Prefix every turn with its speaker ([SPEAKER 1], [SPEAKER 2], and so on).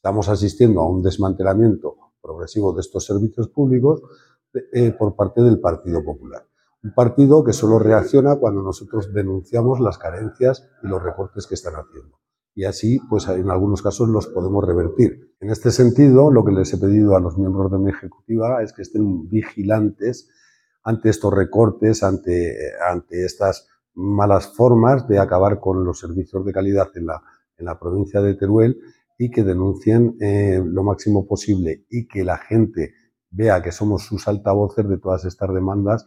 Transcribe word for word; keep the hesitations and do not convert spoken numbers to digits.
[SPEAKER 1] estamos asistiendo a un desmantelamiento progresivo de estos servicios públicos eh, por parte del Partido Popular. Un partido que solo reacciona cuando nosotros denunciamos las carencias y los recortes que están haciendo. Y así, pues en algunos casos los podemos revertir. En este sentido, lo que les he pedido a los miembros de mi ejecutiva es que estén vigilantes ante estos recortes, ante, ante estas malas formas de acabar con los servicios de calidad en la, en la provincia de Teruel, y que denuncien eh, lo máximo posible y que la gente vea que somos sus altavoces de todas estas demandas